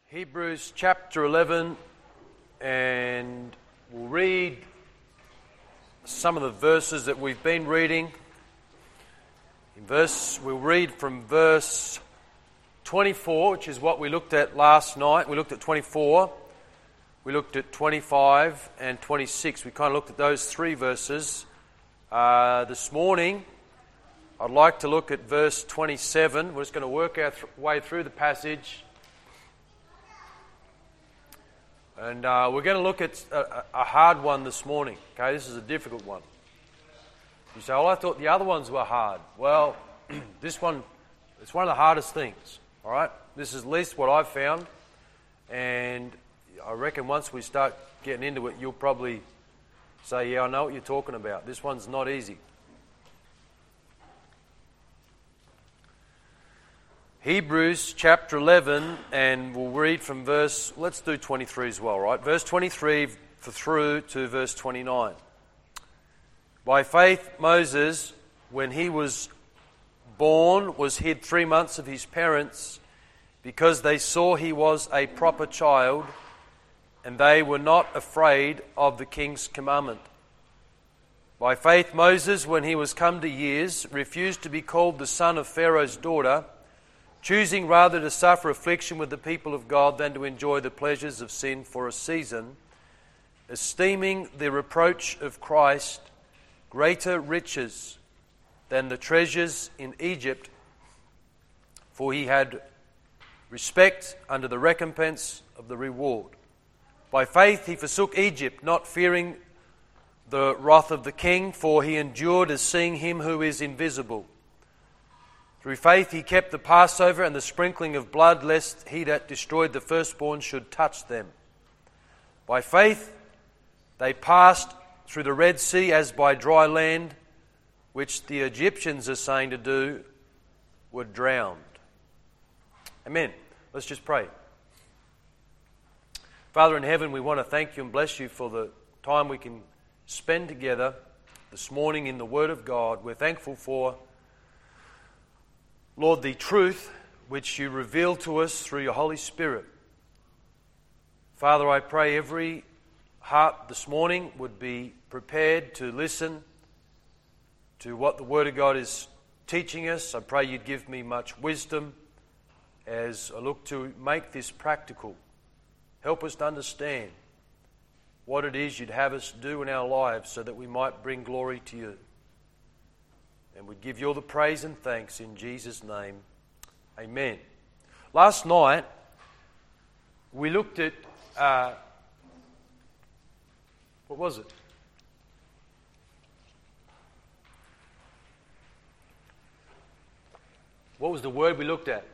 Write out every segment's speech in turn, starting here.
Hebrews chapter 11, and we'll read some of the verses that we've been reading. We'll read from verse 24, which is what we looked at last night. We looked at 24, we looked at 25 and 26. We kind of looked at those three verses. This morning, I'd like to look at verse 27. We're just going to work our way through the passage. And we're going to look at a hard one this morning. Okay, this is a difficult one. You say, well, I thought the other ones were hard. Well, this one, it's one of the hardest things. All right? This is at least what I've found. And I reckon once we start getting into it, you'll probably say, yeah, I know what you're talking about. This one's not easy. Hebrews chapter 11, and we'll read from let's do 23 as well, right? Verse 23 through to verse 29. By faith, Moses, when he was born, was hid 3 months of his parents because they saw he was a proper child, and they were not afraid of the king's commandment. By faith, Moses, when he was come to years, refused to be called the son of Pharaoh's daughter, choosing rather to suffer affliction with the people of God than to enjoy the pleasures of sin for a season, esteeming the reproach of Christ greater riches than the treasures in Egypt, for he had respect unto the recompense of the reward. By faith he forsook Egypt, not fearing the wrath of the king, for he endured as seeing him who is invisible. Through faith he kept the Passover and the sprinkling of blood, lest he that destroyed the firstborn should touch them. By faith they passed through the Red Sea as by dry land, which the Egyptians are saying to do, were drowned. Amen. Let's just pray. Father in heaven, we want to thank you and bless you for the time we can spend together this morning in the Word of God. We're thankful for, Lord, the truth which you reveal to us through your Holy Spirit. Father, I pray every heart this morning would be prepared to listen to what the Word of God is teaching us. I pray you'd give me much wisdom as I look to make this practical. Help us to understand what it is you'd have us do in our lives so that we might bring glory to you. And we give you all the praise and thanks in Jesus' name. Amen. Last night, we looked at, what was it? What was the word we looked at?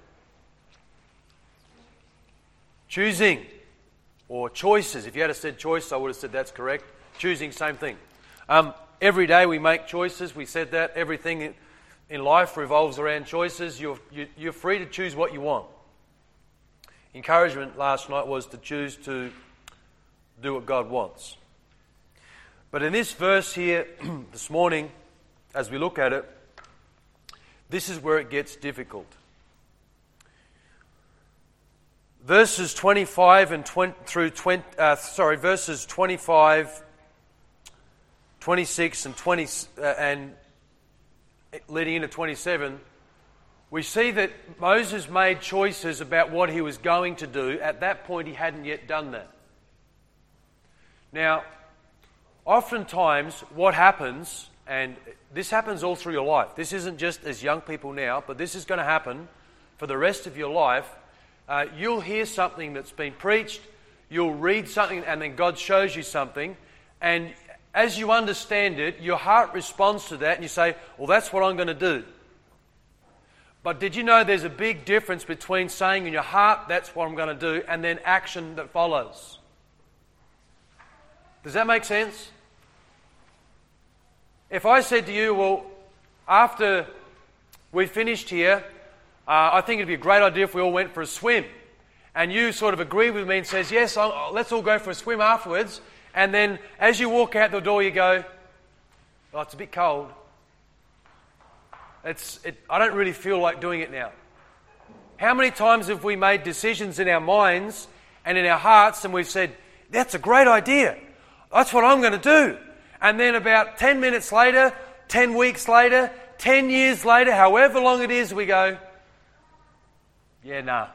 Choosing, or choices. If you had said choice, I would have said that's correct. Choosing, same thing. Every day we make choices. We said that. Everything in life revolves around choices. You're free to choose what you want. Encouragement last night was to choose to do what God wants. But in this verse here this morning, as we look at it, this is where it gets difficult. Verses 25 and verses 25, 26 and 20 and leading into 27, we see that Moses made choices about what he was going to do. At that point, he hadn't yet done that. Now, oftentimes what happens, and this happens all through your life. This isn't just as young people now, but this is going to happen for the rest of your life. You'll hear something that's been preached, you'll read something, and then God shows you something, and as you understand it, your heart responds to that, and you say, well, that's what I'm going to do. But did you know there's a big difference between saying in your heart, that's what I'm going to do, and then action that follows? Does that make sense? If I said to you, well, after we finished here, I think it'd be a great idea if we all went for a swim. And you sort of agree with me and says, yes, let's all go for a swim afterwards. And then as you walk out the door, you go, oh, it's a bit cold. I don't really feel like doing it now. How many times have we made decisions in our minds and in our hearts and we've said, that's a great idea. That's what I'm going to do. And then about 10 minutes later, 10 weeks later, 10 years later, however long it is, we go, yeah, nah,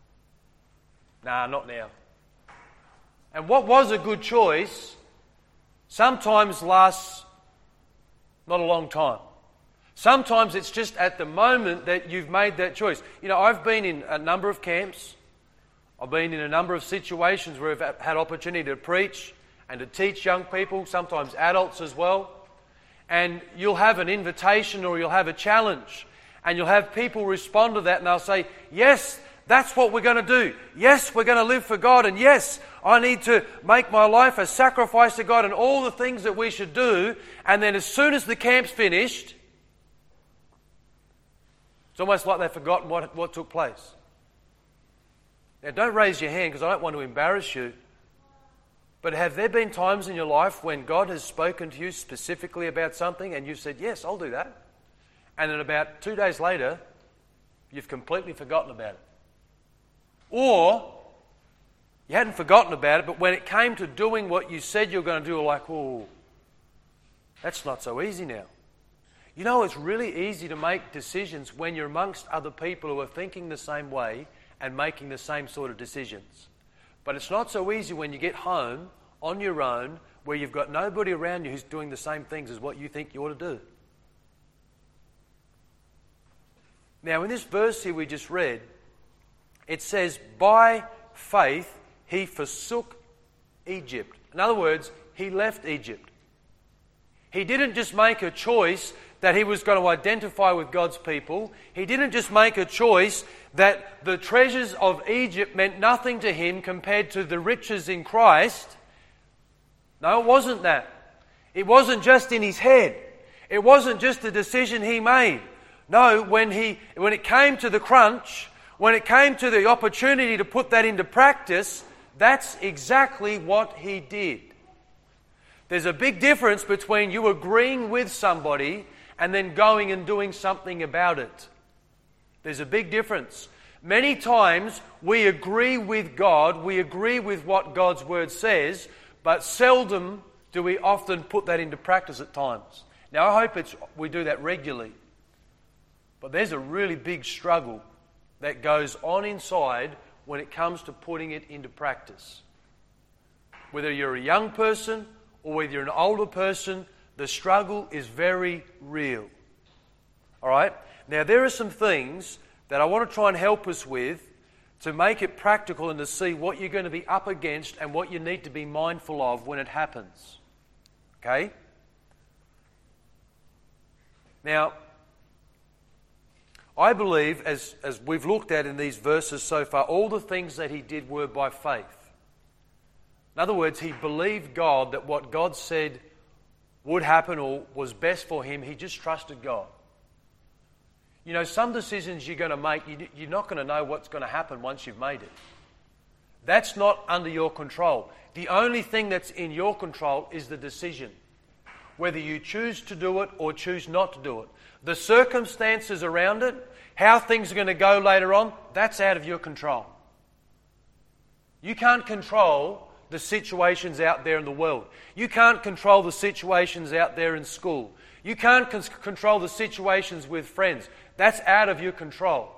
not now. And what was a good choice sometimes lasts not a long time. Sometimes it's just at the moment that you've made that choice. You know, I've been in a number of camps. I've been in a number of situations where I've had opportunity to preach and to teach young people, sometimes adults as well. And you'll have an invitation or you'll have a challenge and you'll have people respond to that and they'll say, yes, that's what we're going to do. Yes, we're going to live for God. And yes, I need to make my life a sacrifice to God and all the things that we should do. And then as soon as the camp's finished, it's almost like they've forgotten what took place. Now, don't raise your hand because I don't want to embarrass you. But have there been times in your life when God has spoken to you specifically about something and you've said, yes, I'll do that. And then about 2 days later, you've completely forgotten about it. Or you hadn't forgotten about it, but when it came to doing what you said you were going to do, you're like, oh, that's not so easy now. You know, it's really easy to make decisions when you're amongst other people who are thinking the same way and making the same sort of decisions. But it's not so easy when you get home on your own where you've got nobody around you who's doing the same things as what you think you ought to do. Now, in this verse here we just read, it says, by faith he forsook Egypt. In other words, he left Egypt. He didn't just make a choice that he was going to identify with God's people. He didn't just make a choice that the treasures of Egypt meant nothing to him compared to the riches in Christ. No, it wasn't that. It wasn't just in his head. It wasn't just a decision he made. No, when it came to the crunch, when it came to the opportunity to put that into practice, that's exactly what he did. There's a big difference between you agreeing with somebody and then going and doing something about it. There's a big difference. Many times we agree with God, we agree with what God's Word says, but seldom do we often put that into practice at times. Now I hope we do that regularly. But there's a really big struggle that goes on inside when it comes to putting it into practice. Whether you're a young person or whether you're an older person, the struggle is very real. All right? Now, there are some things that I want to try and help us with to make it practical and to see what you're going to be up against and what you need to be mindful of when it happens. Okay? Now, I believe, as we've looked at in these verses so far, all the things that he did were by faith. In other words, he believed God that what God said would happen or was best for him. He just trusted God. You know, some decisions you're going to make, you're not going to know what's going to happen once you've made it. That's not under your control. The only thing that's in your control is the decision. Whether you choose to do it or choose not to do it. The circumstances around it, how things are going to go later on, that's out of your control. You can't control the situations out there in the world. You can't control the situations out there in school. You can't control the situations with friends. That's out of your control.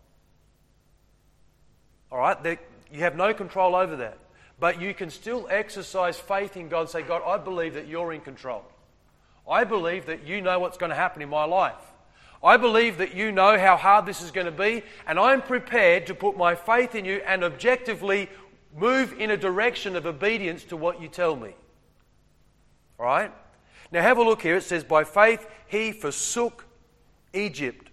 All right? You have no control over that. But you can still exercise faith in God and say, God, I believe that you're in control. I believe that you know what's going to happen in my life. I believe that you know how hard this is going to be, and I'm prepared to put my faith in you and objectively move in a direction of obedience to what you tell me. All right? Now have a look here. It says, by faith he forsook Egypt.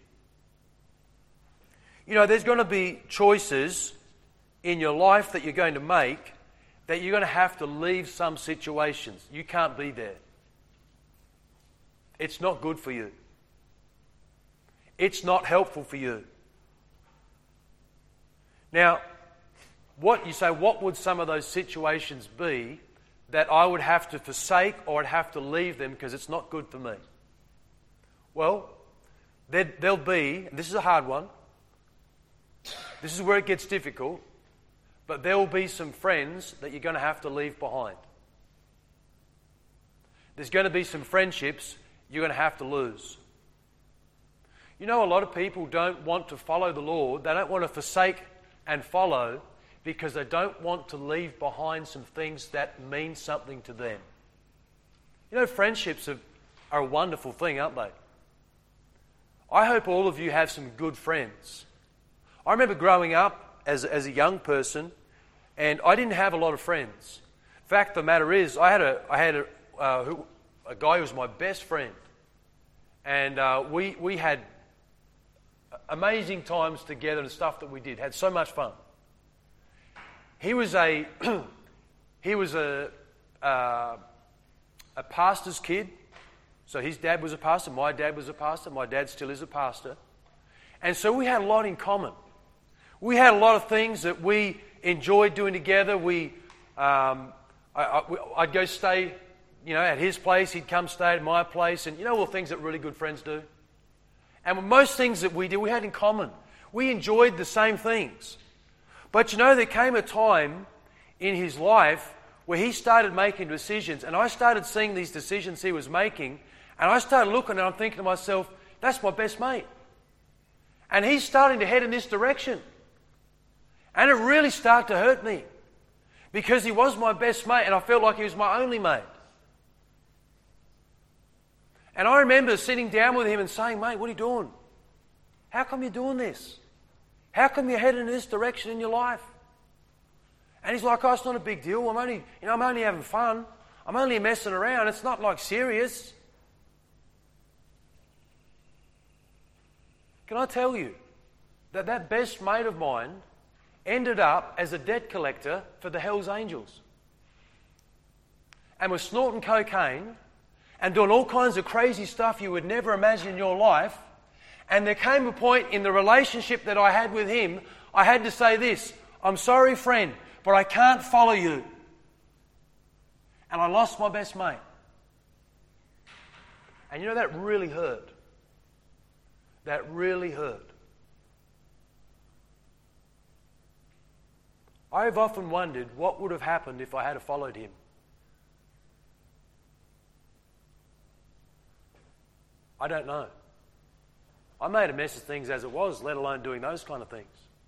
You know, there's going to be choices in your life that you're going to make that you're going to have to leave some situations. You can't be there. It's not good for you. It's not helpful for you. Now, what would some of those situations be that I would have to forsake or I'd have to leave them because it's not good for me? Well, there'll be, and this is a hard one, this is where it gets difficult, but there will be some friends that you're going to have to leave behind. There's going to be some friendships you're going to have to lose. You know, a lot of people don't want to follow the Lord. They don't want to forsake and follow because they don't want to leave behind some things that mean something to them. You know, friendships are a wonderful thing, aren't they? I hope all of you have some good friends. I remember growing up as a young person, and I didn't have a lot of friends. Fact of the matter is, I had a guy who was my best friend, and we had amazing times together and stuff that we did. Had so much fun. He was a pastor's kid. So his dad was a pastor, my dad was a pastor, my dad still is a pastor. And so we had a lot in common. We had a lot of things that we enjoyed doing together. I'd go stay, at his place, he'd come stay at my place, and all the things that really good friends do. And most things that we did, we had in common. We enjoyed the same things. But there came a time in his life where he started making decisions, and I started seeing these decisions he was making, and I started looking and I'm thinking to myself, that's my best mate. And he's starting to head in this direction. And it really started to hurt me because he was my best mate and I felt like he was my only mate. And I remember sitting down with him and saying, mate, what are you doing? How come you're doing this? How come you're heading in this direction in your life? And he's like, oh, it's not a big deal. I'm only having fun. I'm only messing around. It's not like serious. Can I tell you that best mate of mine ended up as a debt collector for the Hells Angels and was snorting cocaine and doing all kinds of crazy stuff you would never imagine in your life. And there came a point in the relationship that I had with him, I had to say this, I'm sorry, friend, but I can't follow you. And I lost my best mate. And that really hurt. That really hurt. I've often wondered what would have happened if I had followed him. I don't know. I made a mess of things as it was, let alone doing those kind of things.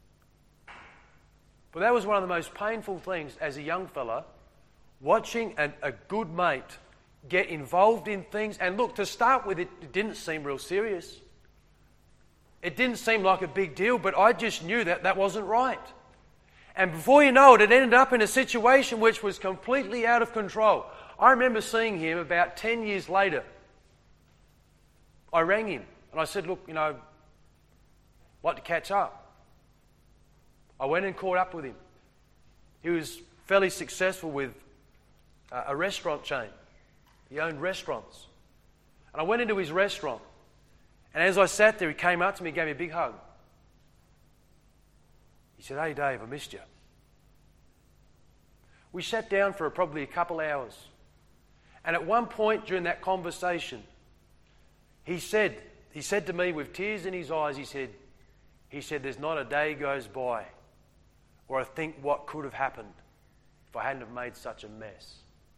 But that was one of the most painful things as a young fella, watching a good mate get involved in things. And look, to start with, it didn't seem real serious. It didn't seem like a big deal, but I just knew that wasn't right. And before you know it, it ended up in a situation which was completely out of control. I remember seeing him about 10 years later. I rang him and I said, look, I'd like to catch up. I went and caught up with him. He was fairly successful with a restaurant chain. He owned restaurants. And I went into his restaurant. And as I sat there, he came up to me and gave me a big hug. He said, hey Dave, I missed you. We sat down for probably a couple hours. And at one point during that conversation, he said to me with tears in his eyes, he said, there's not a day goes by where I think what could have happened if I hadn't have made such a mess.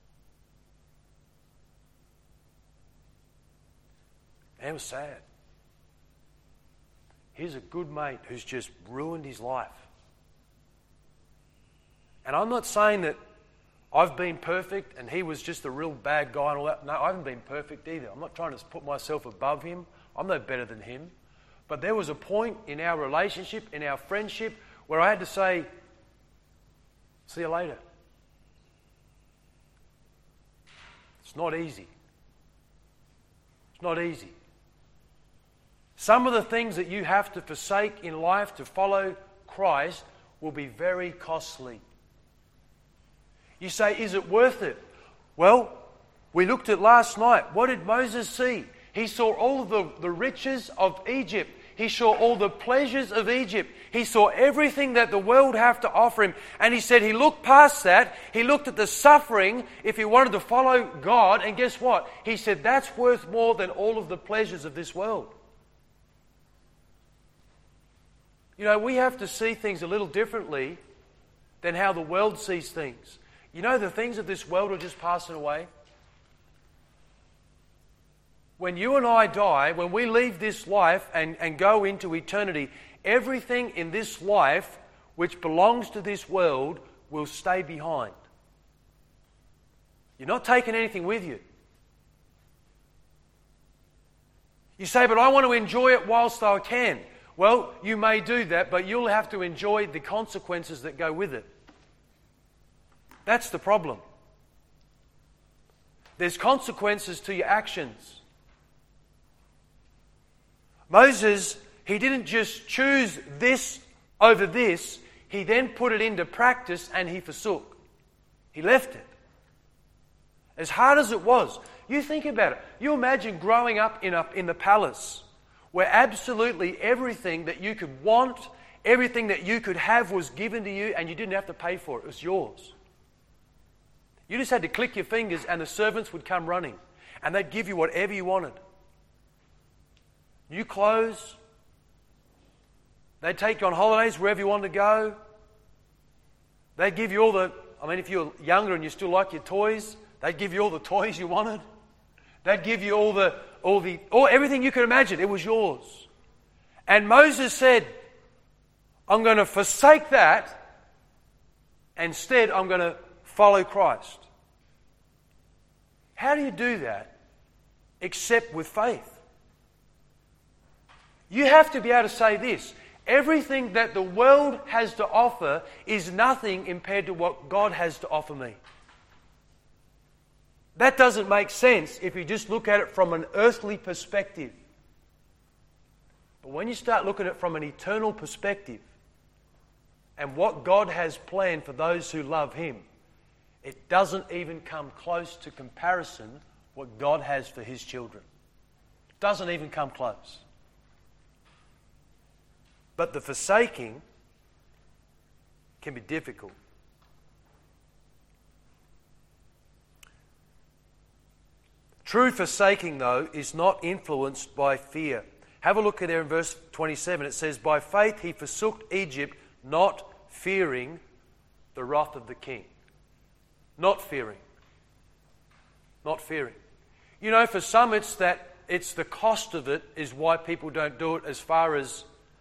And it was sad. Here's a good mate who's just ruined his life. And I'm not saying that I've been perfect and he was just a real bad guy and all that. No, I haven't been perfect either. I'm not trying to put myself above him. I'm no better than him. But there was a point in our relationship, in our friendship, where I had to say, see you later. It's not easy. It's not easy. Some of the things that you have to forsake in life to follow Christ will be very costly. You say, is it worth it? Well, we looked at last night. What did Moses see? He saw all of the riches of Egypt. He saw all the pleasures of Egypt. He saw everything that the world have to offer him. And he said he looked past that. He looked at the suffering if he wanted to follow God. And guess what? He said that's worth more than all of the pleasures of this world. You know, we have to see things a little differently than how the world sees things. You know, the things of this world are just passing away. When you and I die, when we leave this life and go into eternity, everything in this life which belongs to this world will stay behind. You're not taking anything with you. You say, but I want to enjoy it whilst I can. Well, you may do that, but you'll have to enjoy the consequences that go with it. That's the problem. There's consequences to your actions. Moses, he didn't just choose this over this, he then put it into practice and he forsook. He left it. As hard as it was, you think about it. You imagine growing up in the palace where absolutely everything that you could want, everything that you could have was given to you and you didn't have to pay for it. It was yours. You just had to click your fingers and the servants would come running and they'd give you whatever you wanted. New clothes. They'd take you on holidays wherever you wanted to go. They'd give you all the, if you're younger and you still like your toys, they'd give you all the toys you wanted. They'd give you everything you could imagine. It was yours. And Moses said, I'm going to forsake that. Instead, I'm going to follow Christ. How do you do that except with faith? You have to be able to say this. Everything that the world has to offer is nothing compared to what God has to offer me. That doesn't make sense if you just look at it from an earthly perspective. But when you start looking at it from an eternal perspective and what God has planned for those who love Him, it doesn't even come close to comparison what God has for His children. It doesn't even come close. But the forsaking can be difficult. True forsaking, though, is not influenced by fear. Have a look at there in verse 27. It says, by faith he forsook Egypt, not fearing the wrath of the king. Not fearing. Not fearing. You know, for some it's the cost of it is why people don't do it as far as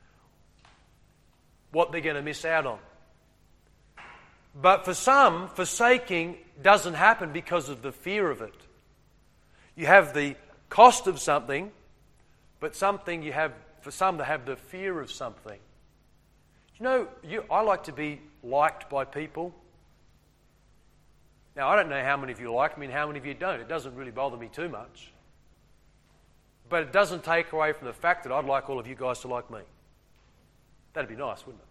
what they're going to miss out on. But for some, forsaking doesn't happen because of the fear of it. You have the cost of something, but something you have, for some, they have the fear of something. You know, I like to be liked by people. Now, I don't know how many of you like me and how many of you don't. It doesn't really bother me too much. But it doesn't take away from the fact that I'd like all of you guys to like me. That'd be nice, wouldn't it?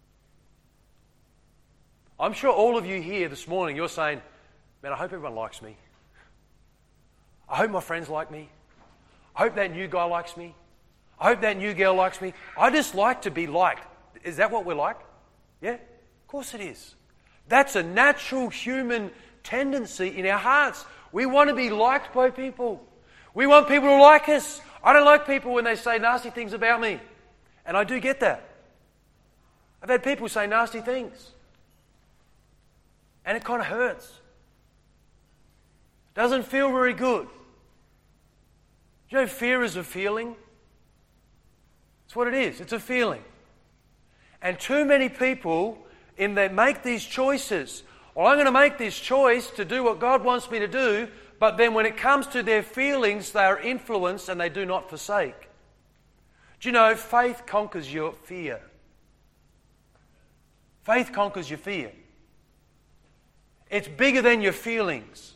I'm sure all of you here this morning, you're saying, man, I hope everyone likes me. I hope my friends like me. I hope that new guy likes me. I hope that new girl likes me. I just like to be liked. Is that what we're like? Yeah? Of course it is. That's a natural human tendency in our hearts. We want to be liked by people. We want people to like us. I don't like people when they say nasty things about me. And I do get that. I've had people say nasty things. And it kind of hurts. Doesn't feel very good. You know, fear is a feeling. It's what it is. It's a feeling. And too many people, they make these choices. Well, I'm going to make this choice to do what God wants me to do, but then when it comes to their feelings, they are influenced and they do not forsake. Do you know, faith conquers your fear. Faith conquers your fear. It's bigger than your feelings.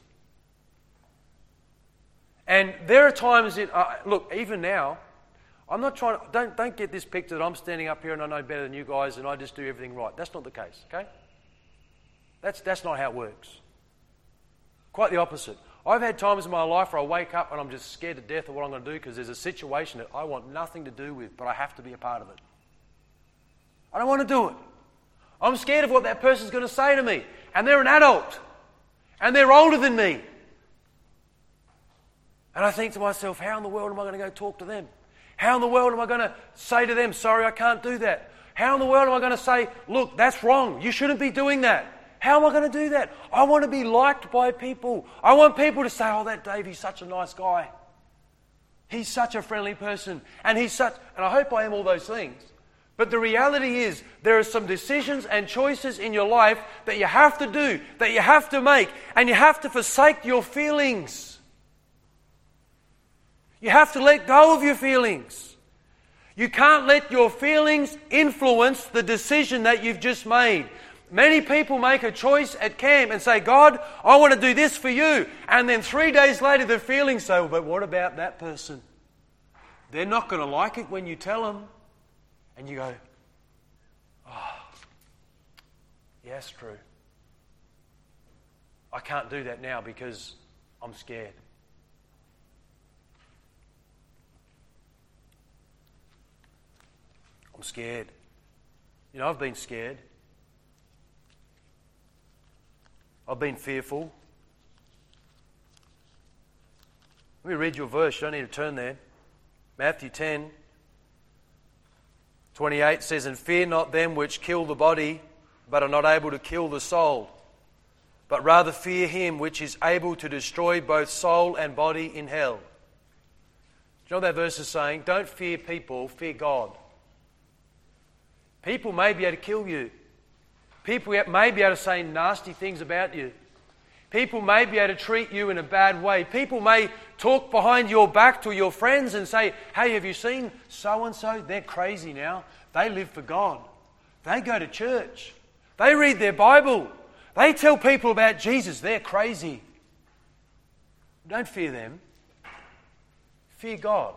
And there are times look, even now, I'm not trying to, don't get this picture that I'm standing up here and I know better than you guys and I just do everything right. That's not the case, okay? That's not how it works. Quite the opposite. I've had times in my life where I wake up and I'm just scared to death of what I'm going to do because there's a situation that I want nothing to do with, but I have to be a part of it. I don't want to do it. I'm scared of what that person's going to say to me. And they're an adult. And they're older than me. And I think to myself, how in the world am I going to go talk to them? How in the world am I going to say to them, sorry, I can't do that? How in the world am I going to say, look, that's wrong. You shouldn't be doing that. How am I going to do that? I want to be liked by people. I want people to say, oh, that Dave, he's such a nice guy. He's such a friendly person. And I hope I am all those things. But the reality is, there are some decisions and choices in your life that you have to do, that you have to make, and you have to forsake your feelings. You have to let go of your feelings. You can't let your feelings influence the decision that you've just made. Many people make a choice at camp and say, God, I want to do this for you. And then 3 days later, the feelings say, but what about that person? They're not going to like it when you tell them. And you go, oh, yeah, that's true. I can't do that now because I'm scared. I'm scared. You know, I've been scared. I've been fearful. Let me read your verse. You don't need to turn there. Matthew 10:28 says, and fear not them which kill the body, but are not able to kill the soul, but rather fear him which is able to destroy both soul and body in hell. Do you know what that verse is saying? Don't fear people, fear God. People may be able to kill you. People may be able to say nasty things about you. People may be able to treat you in a bad way. People may talk behind your back to your friends and say, hey, have you seen so-and-so? They're crazy now. They live for God. They go to church. They read their Bible. They tell people about Jesus. They're crazy. Don't fear them. Fear God.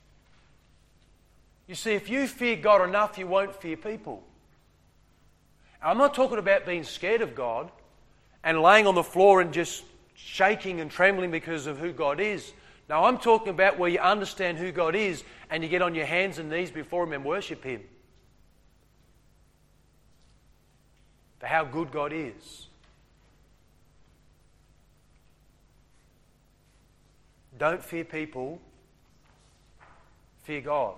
You see, if you fear God enough, you won't fear people. I'm not talking about being scared of God and laying on the floor and just shaking and trembling because of who God is. No, I'm talking about where you understand who God is and you get on your hands and knees before Him and worship Him for how good God is. Don't fear people, fear God.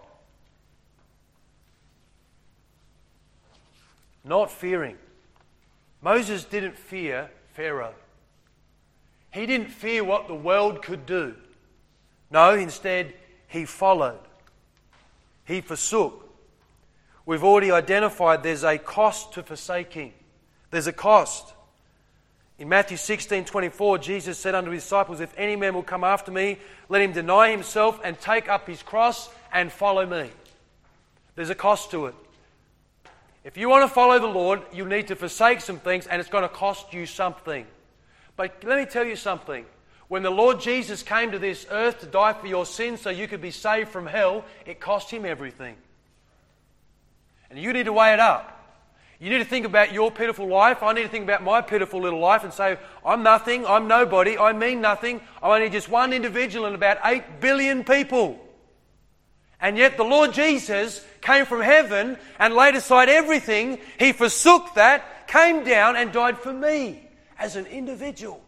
Not fearing. Moses didn't fear Pharaoh. He didn't fear what the world could do. No, instead, he followed. He forsook. We've already identified there's a cost to forsaking. There's a cost. In Matthew 16:24, Jesus said unto His disciples, if any man will come after me, let him deny himself and take up his cross and follow me. There's a cost to it. If you want to follow the Lord, you need to forsake some things and it's going to cost you something. But let me tell you something. When the Lord Jesus came to this earth to die for your sins so you could be saved from hell, it cost Him everything. And you need to weigh it up. You need to think about your pitiful life. I need to think about my pitiful little life and say, I'm nothing, I'm nobody, I mean nothing. I'm only just one individual in about 8 billion people. And yet the Lord Jesus came from heaven and laid aside everything. He forsook that, came down and died for me as an individual.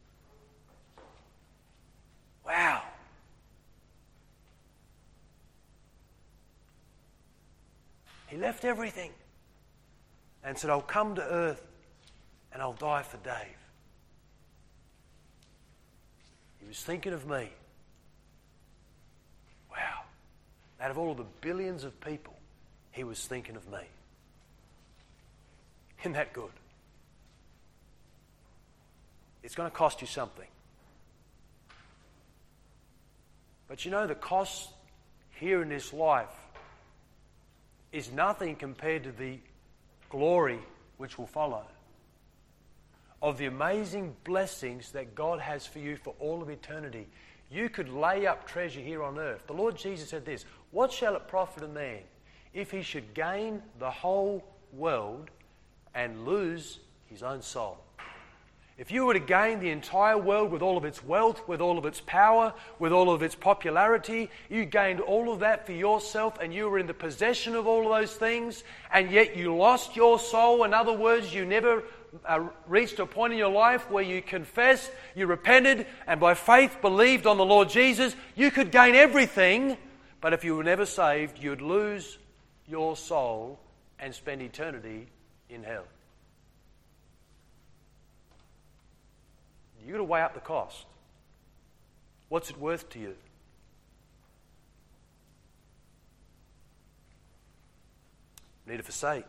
Wow. He left everything and said, I'll come to earth and I'll die for Dave. He was thinking of me. Wow. Out of all of the billions of people, He was thinking of me. Isn't that good? It's going to cost you something. But you know, the cost here in this life is nothing compared to the glory which will follow, of the amazing blessings that God has for you for all of eternity. You could lay up treasure here on earth. The Lord Jesus said this, what shall it profit a man if he should gain the whole world and lose his own soul? If you were to gain the entire world with all of its wealth, with all of its power, with all of its popularity, you gained all of that for yourself and you were in the possession of all of those things, and yet you lost your soul. In other words, you never reached a point in your life where you confessed, you repented, and by faith believed on the Lord Jesus. You could gain everything, but if you were never saved, you'd lose your soul and spend eternity in hell. You've got to weigh up the cost. What's it worth to you? You need to forsake.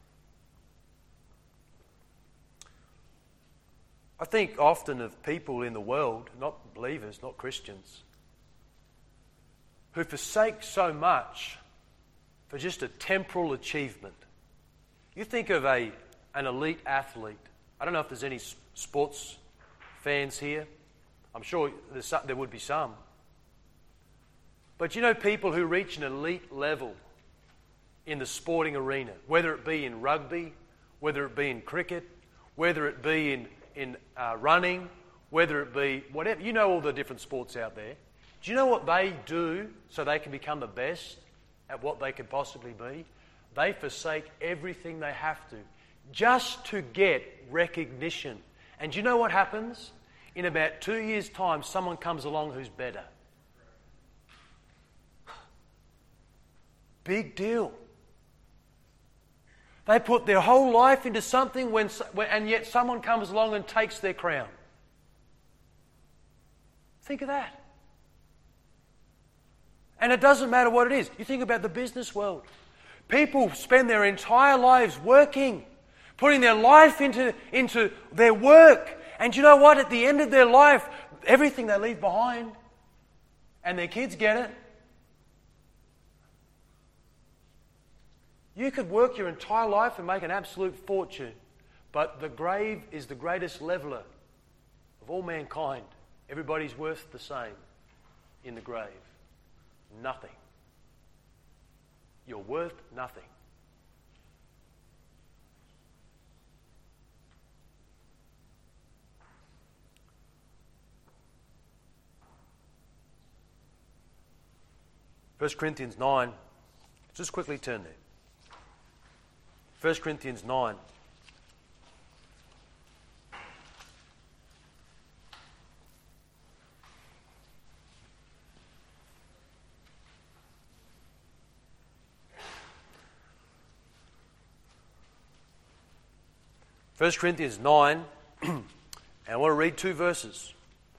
I think often of people in the world, not believers, not Christians, who forsake so much for just a temporal achievement. You think of an elite athlete. I don't know if there's any sports fans here. I'm sure there would be some. But you know people who reach an elite level in the sporting arena, whether it be in rugby, whether it be in cricket, whether it be in running, whether it be whatever. You know all the different sports out there. Do you know what they do so they can become the best at what they could possibly be? They forsake everything they have to just to get recognition. And do you know what happens? In about 2 years' time, someone comes along who's better. Big deal. They put their whole life into something and yet someone comes along and takes their crown. Think of that. And it doesn't matter what it is. You think about the business world. People spend their entire lives working, putting their life into their work. And you know what? At the end of their life, everything they leave behind, and their kids get it. You could work your entire life and make an absolute fortune, but the grave is the greatest leveler of all mankind. Everybody's worth the same in the grave. Nothing. You're worth nothing. First Corinthians 9. Just quickly turn there. 1 Corinthians 9. First Corinthians 9, and I want to read 2 verses.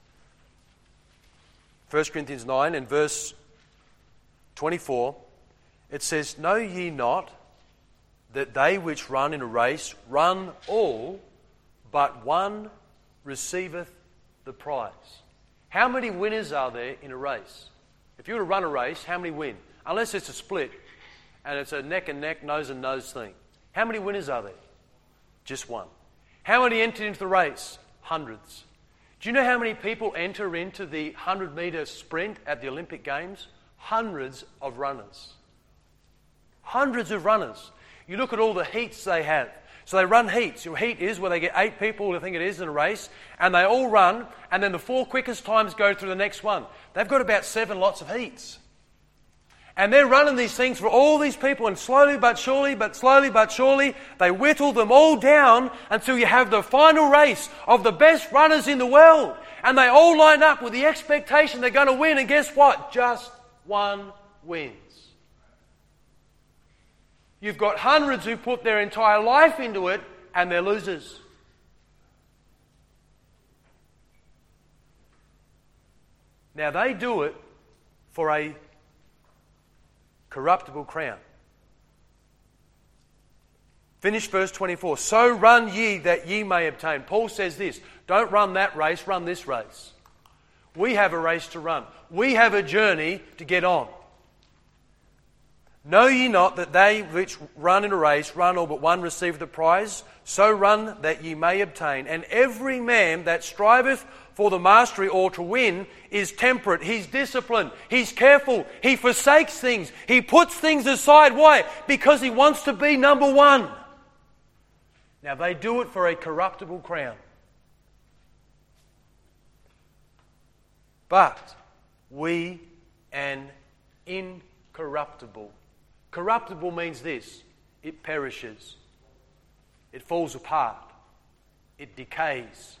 1 Corinthians 9 and verse 24, it says, "Know ye not that they which run in a race run all, but one receiveth the prize." How many winners are there in a race? If you were to run a race, how many win? Unless it's a split and it's a neck and neck, nose and nose thing. How many winners are there? Just one. How many entered into the race? Hundreds. Do you know how many people enter into the 100-metre sprint at the Olympic Games? Hundreds of runners. Hundreds of runners. You look at all the heats they have. So they run heats. Your heat is where they get 8 people, I think it is, in a race, and they all run, and then the 4 quickest times go through the next one. They've got about 7 lots of heats. And they're running these things for all these people, and slowly but surely, they whittle them all down until you have the final race of the best runners in the world. And they all line up with the expectation they're going to win, and guess what? Just one wins. You've got hundreds who put their entire life into it, and they're losers. Now they do it for a corruptible crown. Finish verse 24. "So run ye that ye may obtain." Paul says this, don't run that race, run this race. We have a race to run. We have a journey to get on. "Know ye not that they which run in a race run all but one receive the prize? So run that ye may obtain. And every man that striveth for the mastery or to win is temperate." He's disciplined. He's careful. He forsakes things. He puts things aside. Why? Because he wants to be number one. Now they do it for a corruptible crown. But we an incorruptible. Corruptible means this: it perishes. It falls apart. It decays.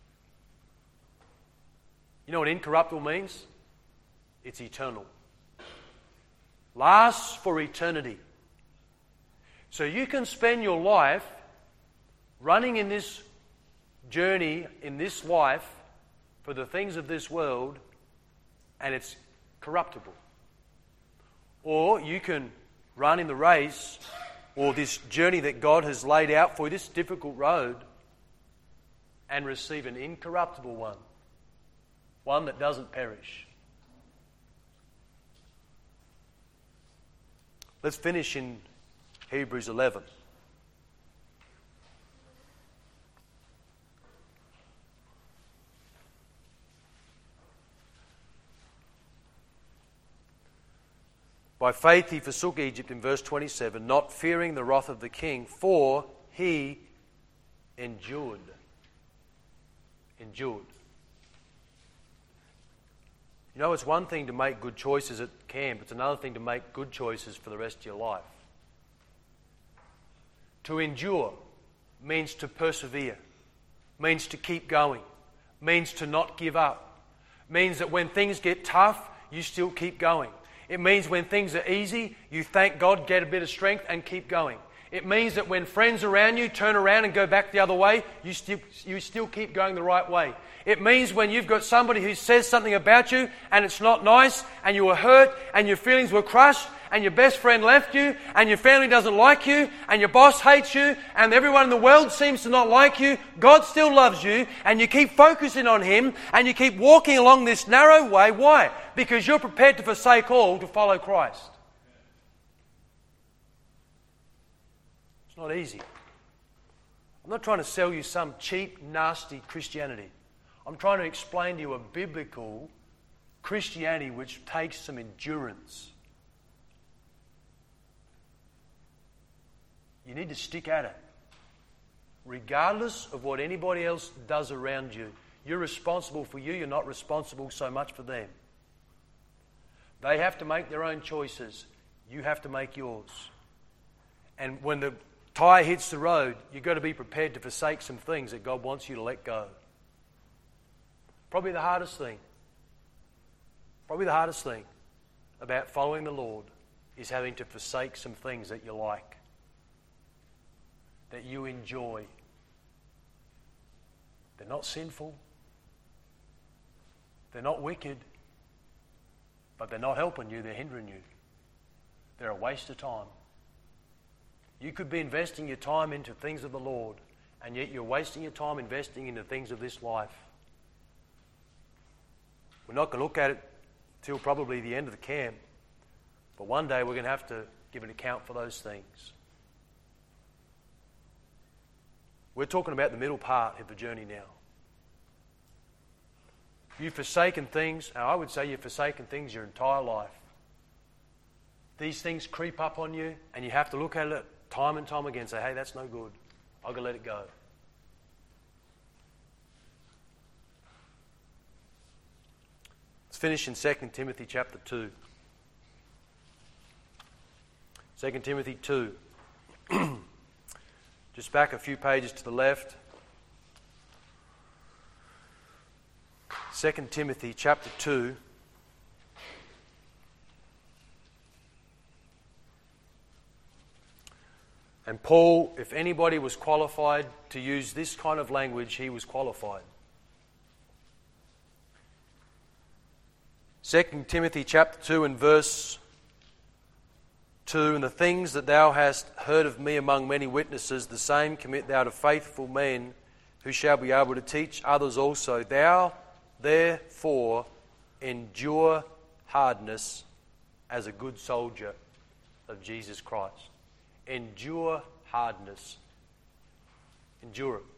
You know what incorruptible means? It's eternal. Lasts for eternity. So you can spend your life running in this journey, in this life, for the things of this world, and it's corruptible. Or you can run in the race, or this journey that God has laid out for you, this difficult road, and receive an incorruptible one that doesn't perish. Let's finish in Hebrews 11. By faith he forsook Egypt in verse 27, not fearing the wrath of the king, for he endured. Endured. You know, it's one thing to make good choices at camp. It's another thing to make good choices for the rest of your life. To endure means to persevere, means to keep going, means to not give up, means that when things get tough, you still keep going. It means when things are easy, you thank God, get a bit of strength and keep going. It means that when friends around you turn around and go back the other way, you still keep going the right way. It means when you've got somebody who says something about you and it's not nice and you were hurt and your feelings were crushed and your best friend left you and your family doesn't like you and your boss hates you and everyone in the world seems to not like you, God still loves you and you keep focusing on Him and you keep walking along this narrow way. Why? Because you're prepared to forsake all to follow Christ. It's not easy. I'm not trying to sell you some cheap, nasty Christianity. I'm trying to explain to you a biblical Christianity which takes some endurance. You need to stick at it. Regardless of what anybody else does around you, you're responsible for you. You're not responsible so much for them. They have to make their own choices. You have to make yours. And when the tire hits the road, you've got to be prepared to forsake some things that God wants you to let go. Probably the hardest thing about following the Lord is having to forsake some things that you like, that you enjoy. They're not sinful. They're not wicked. But they're not helping you. They're hindering you. They're a waste of time. You could be investing your time into things of the Lord, and yet you're wasting your time investing into things of this life. We're not going to look at it till probably the end of the camp, but one day we're going to have to give an account for those things. We're talking about the middle part of the journey now. You've forsaken things, and I would say you've forsaken things your entire life. These things creep up on you, and you have to look at it time and time again and say, hey, that's no good. I've got to let it go. Let's finish in 2 Timothy chapter 2. 2 Timothy 2. Just back a few pages to the left. 2 Timothy chapter 2. And Paul, if anybody was qualified to use this kind of language, he was qualified. 2 Timothy chapter 2 and verse 2, and the things that thou hast heard of me among many witnesses, the same commit thou to faithful men who shall be able to teach others also. Thou therefore endure hardness as a good soldier of Jesus Christ. Endure hardness. Endure it.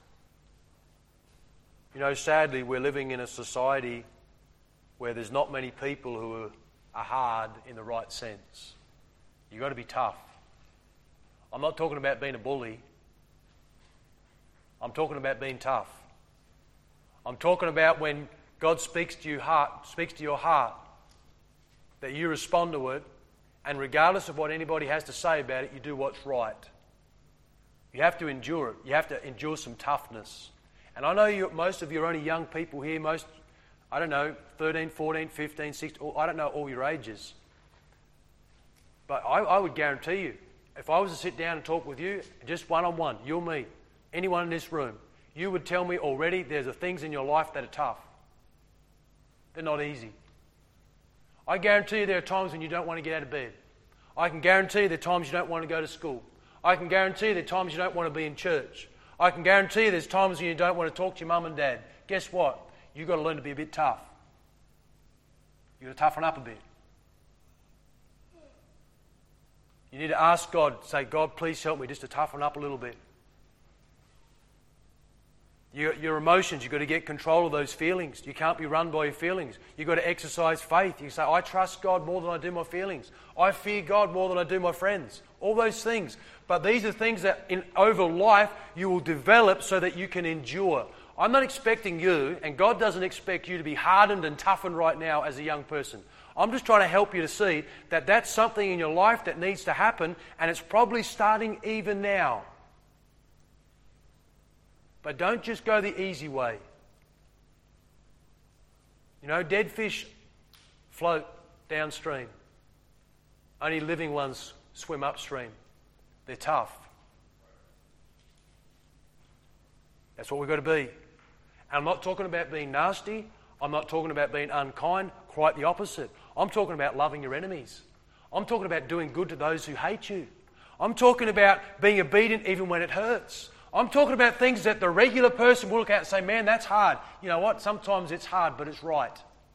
You know, sadly, we're living in a society where there's not many people who are hard in the right sense. You've got to be tough. I'm not talking about being a bully. I'm talking about being tough. I'm talking about when God speaks to your heart, that you respond to it, and regardless of what anybody has to say about it, you do what's right. You have to endure it. You have to endure some toughness. And I know most of you are only young people here, 13, 14, 15, 16, I don't know all your ages. But I would guarantee you, if I was to sit down and talk with you, just one-on-one, you and me, anyone in this room, you would tell me already there's things in your life that are tough. They're not easy. I guarantee you there are times when you don't want to get out of bed. I can guarantee you there are times you don't want to go to school. I can guarantee you there are times you don't want to be in church. I can guarantee you there's times when you don't want to talk to your mum and dad. Guess what? You've got to learn to be a bit tough. You've got to toughen up a bit. You need to ask God, say, God, please help me just to toughen up a little bit. Your emotions, you've got to get control of those feelings. You can't be run by your feelings. You've got to exercise faith. You say, I trust God more than I do my feelings. I fear God more than I do my friends. All those things. But these are things that over life you will develop so that you can endure. I'm not expecting you, and God doesn't expect you to be hardened and toughened right now as a young person. I'm just trying to help you to see that that's something in your life that needs to happen, and it's probably starting even now. But don't just go the easy way. You know, dead fish float downstream. Only living ones swim upstream. They're tough. That's what we've got to be. And I'm not talking about being nasty. I'm not talking about being unkind. Quite the opposite. I'm talking about loving your enemies. I'm talking about doing good to those who hate you. I'm talking about being obedient even when it hurts. I'm talking about things that the regular person will look at and say, man, that's hard. You know what? Sometimes it's hard, but it's right.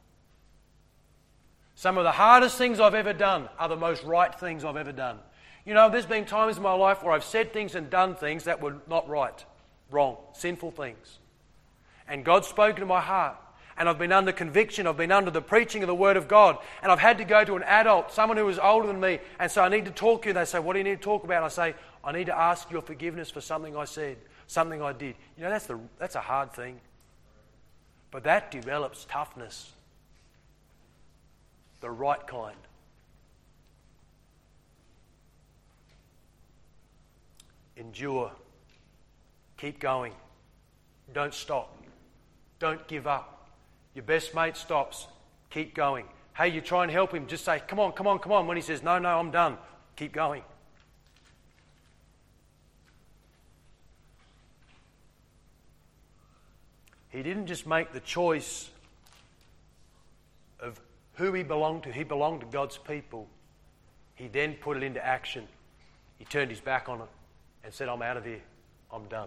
Some of the hardest things I've ever done are the most right things I've ever done. You know, there's been times in my life where I've said things and done things that were not right, wrong, sinful things. And God's spoken to my heart. And I've been under conviction, I've been under the preaching of the Word of God, and I've had to go to an adult, someone who is older than me, and so I need to talk to you. They say, what do you need to talk about? And I say, I need to ask your forgiveness for something I said, something I did. You know, that's a hard thing. But that develops toughness. The right kind. Endure. Keep going. Don't stop. Don't give up. Your best mate stops. Keep going. Hey, you try and help him. Just say, come on, come on, come on. When he says, no, I'm done. Keep going. He didn't just make the choice of who he belonged to. He belonged to God's people. He then put it into action. He turned his back on it and said, I'm out of here. I'm done.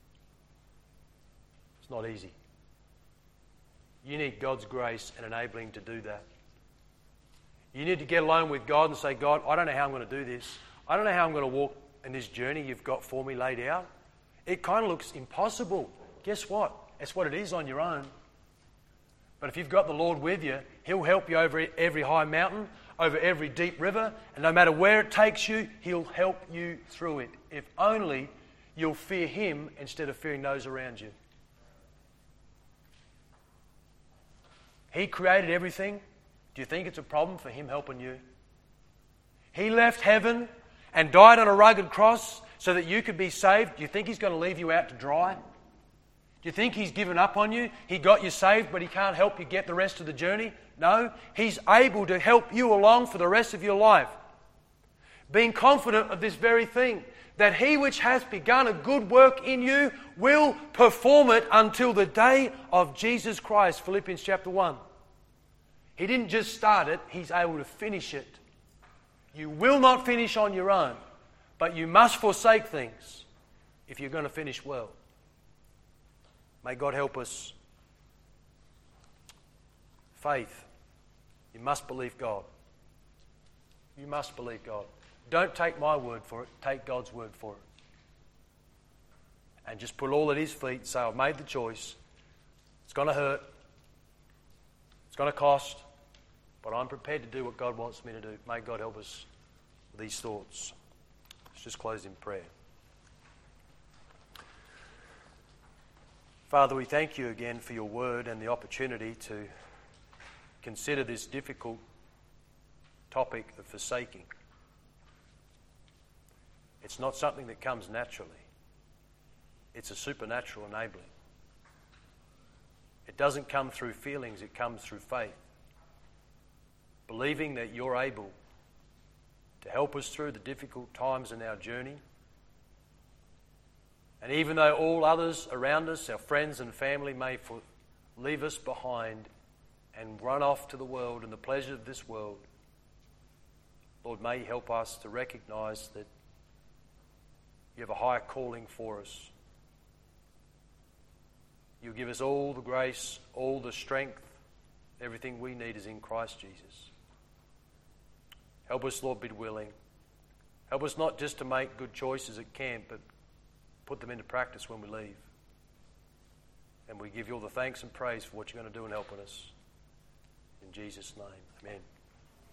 It's not easy. You need God's grace and enabling to do that. You need to get alone with God and say, God, I don't know how I'm going to do this. I don't know how I'm going to walk in this journey you've got for me laid out. It kind of looks impossible. Guess what? It's what it is on your own. But if you've got the Lord with you, He'll help you over every high mountain, over every deep river, and no matter where it takes you, He'll help you through it. If only you'll fear Him instead of fearing those around you. He created everything. Do you think it's a problem for Him helping you? He left heaven and died on a rugged cross so that you could be saved. Do you think He's going to leave you out to dry? Do you think He's given up on you? He got you saved, but He can't help you get the rest of the journey? No, He's able to help you along for the rest of your life. Being confident of this very thing, that He which has begun a good work in you will perform it until the day of Jesus Christ. Philippians chapter 1. He didn't just start it, He's able to finish it. You will not finish on your own, but you must forsake things if you're going to finish well. May God help us. Faith. You must believe God. You must believe God. Don't take my word for it. Take God's word for it. And just put it all at His feet and say, I've made the choice. It's going to hurt. It's going to cost. But I'm prepared to do what God wants me to do. May God help us with these thoughts. Let's just close in prayer. Father, we thank You again for Your word and the opportunity to consider this difficult topic of forsaking. It's not something that comes naturally. It's a supernatural enabling. It doesn't come through feelings, it comes through faith. Believing that You're able to help us through the difficult times in our journey. And even though all others around us, our friends and family, may leave us behind and run off to the world and the pleasure of this world, Lord, may you help us to recognise that you have a higher calling for us. You'll give us all the grace, all the strength, everything we need is in Christ Jesus. Help us, Lord, be willing. Help us not just to make good choices at camp, but put them into practice when we leave. And we give you all the thanks and praise for what you're going to do in helping us. In Jesus' name, amen.